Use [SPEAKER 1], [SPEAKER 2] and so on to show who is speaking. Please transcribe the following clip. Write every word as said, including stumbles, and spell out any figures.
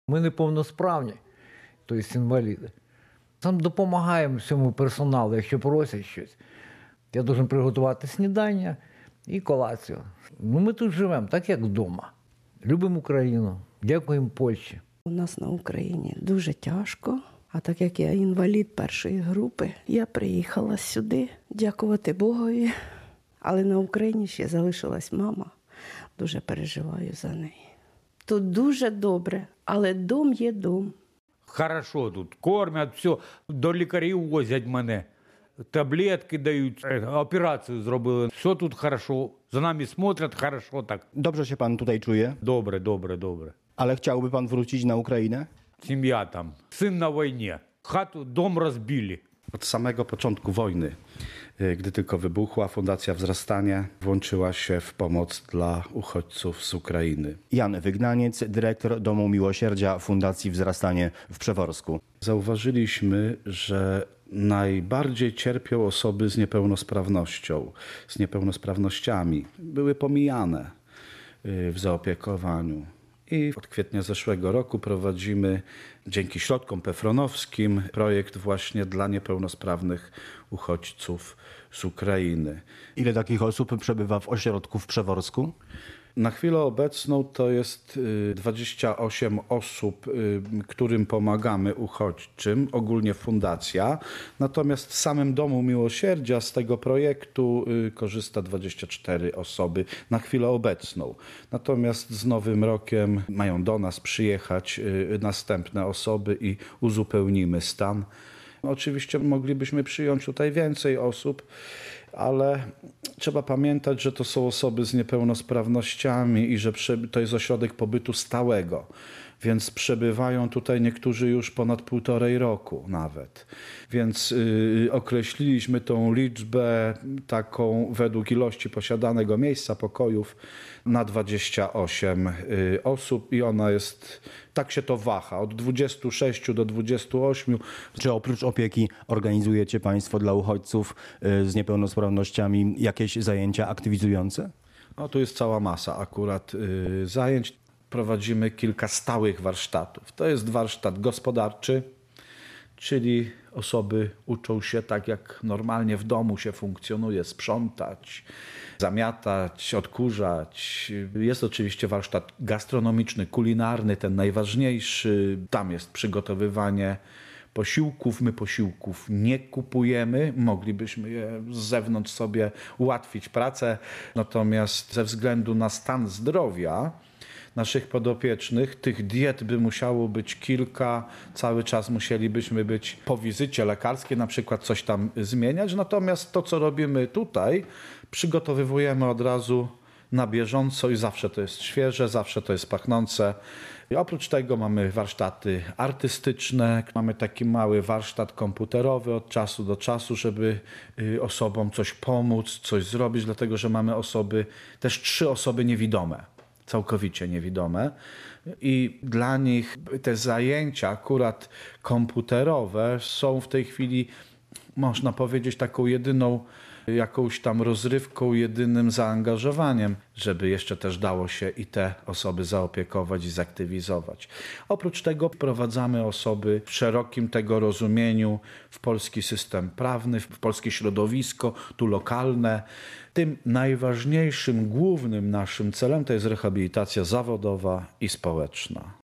[SPEAKER 1] Ми неповносправні, тобто інваліди. Сам допомагаємо всьому персоналу, якщо просять щось. Я должен приготувати снідання і колацію. Ну, ми тут живемо, так як вдома. Любимо Україну, дякуємо Польщі.
[SPEAKER 2] У нас на Україні дуже тяжко, а так як я інвалід першої групи, я приїхала сюди дякувати Богові. Але на Україні ще залишилась мама. Дуже переживаю за неї. Тут дуже добре, але дом є дом.
[SPEAKER 3] Хорошо тут, кормять, все, до лікарів возять мене, таблетки дають, операцію зробили. Все тут хорошо, за нами смотрять хорошо tak.
[SPEAKER 4] Dobrze się pan tutaj czuje,
[SPEAKER 3] Добре, добре, добре.
[SPEAKER 4] ale chciałby pan wrócić na Ukrainę?
[SPEAKER 3] Сім'я там, син на війні, хату, дом розбили.
[SPEAKER 5] Od samego początku wojny, gdy tylko wybuchła, Fundacja Wzrastanie włączyła się w pomoc dla uchodźców z Ukrainy.
[SPEAKER 4] Jan Wygnaniec, dyrektor Domu Miłosierdzia Fundacji Wzrastanie w Przeworsku.
[SPEAKER 5] Zauważyliśmy, że najbardziej cierpią osoby z niepełnosprawnością, z niepełnosprawnościami. Były pomijane w zaopiekowaniu. I od kwietnia zeszłego roku prowadzimy dzięki środkom pefronowskim projekt właśnie dla niepełnosprawnych uchodźców z Ukrainy.
[SPEAKER 4] Ile takich osób przebywa w ośrodku w Przeworsku?
[SPEAKER 5] Na chwilę obecną to jest dwadzieścia osiem osób, którym pomagamy uchodźczym, ogólnie fundacja. Natomiast w samym Domu Miłosierdzia z tego projektu korzysta dwadzieścia cztery osoby na chwilę obecną. Natomiast z Nowym Rokiem mają do nas przyjechać następne osoby i uzupełnimy stan. Oczywiście moglibyśmy przyjąć tutaj więcej osób, ale trzeba pamiętać, że to są osoby z niepełnosprawnościami i że to jest ośrodek pobytu stałego, więc przebywają tutaj niektórzy już ponad półtorej roku nawet. Więc yy, określiliśmy tą liczbę taką według ilości posiadanego miejsca, pokojów na dwadzieścia osiem yy, osób i ona jest, tak się to waha, od dwudziestu sześciu do dwudziestu ośmiu.
[SPEAKER 4] Czy oprócz opieki organizujecie państwo dla uchodźców z niepełnosprawnościami jakieś zajęcia aktywizujące?
[SPEAKER 5] No tu jest cała masa akurat yy, zajęć. Prowadzimy kilka stałych warsztatów. To jest warsztat gospodarczy, czyli osoby uczą się tak jak normalnie w domu się funkcjonuje, sprzątać, zamiatać, odkurzać. Jest oczywiście warsztat gastronomiczny, kulinarny, ten najważniejszy. Tam jest przygotowywanie posiłków. My posiłków nie kupujemy, moglibyśmy je z zewnątrz sobie ułatwić pracę, natomiast ze względu na stan zdrowia naszych podopiecznych, tych diet by musiało być kilka, cały czas musielibyśmy być po wizycie lekarskiej, na przykład coś tam zmieniać, natomiast to, co robimy tutaj, przygotowujemy od razu na bieżąco i zawsze to jest świeże, zawsze to jest pachnące. I oprócz tego mamy warsztaty artystyczne, mamy taki mały warsztat komputerowy od czasu do czasu, żeby osobom coś pomóc, coś zrobić, dlatego że mamy osoby, też trzy osoby niewidome. Całkowicie niewidome i dla nich te zajęcia akurat komputerowe są w tej chwili, można powiedzieć, taką jedyną jakąś tam rozrywką, jedynym zaangażowaniem, żeby jeszcze też dało się i te osoby zaopiekować i zaktywizować. Oprócz tego wprowadzamy osoby w szerokim tego rozumieniu w polski system prawny, w polskie środowisko, tu lokalne. Tym najważniejszym, głównym naszym celem to jest rehabilitacja zawodowa i społeczna.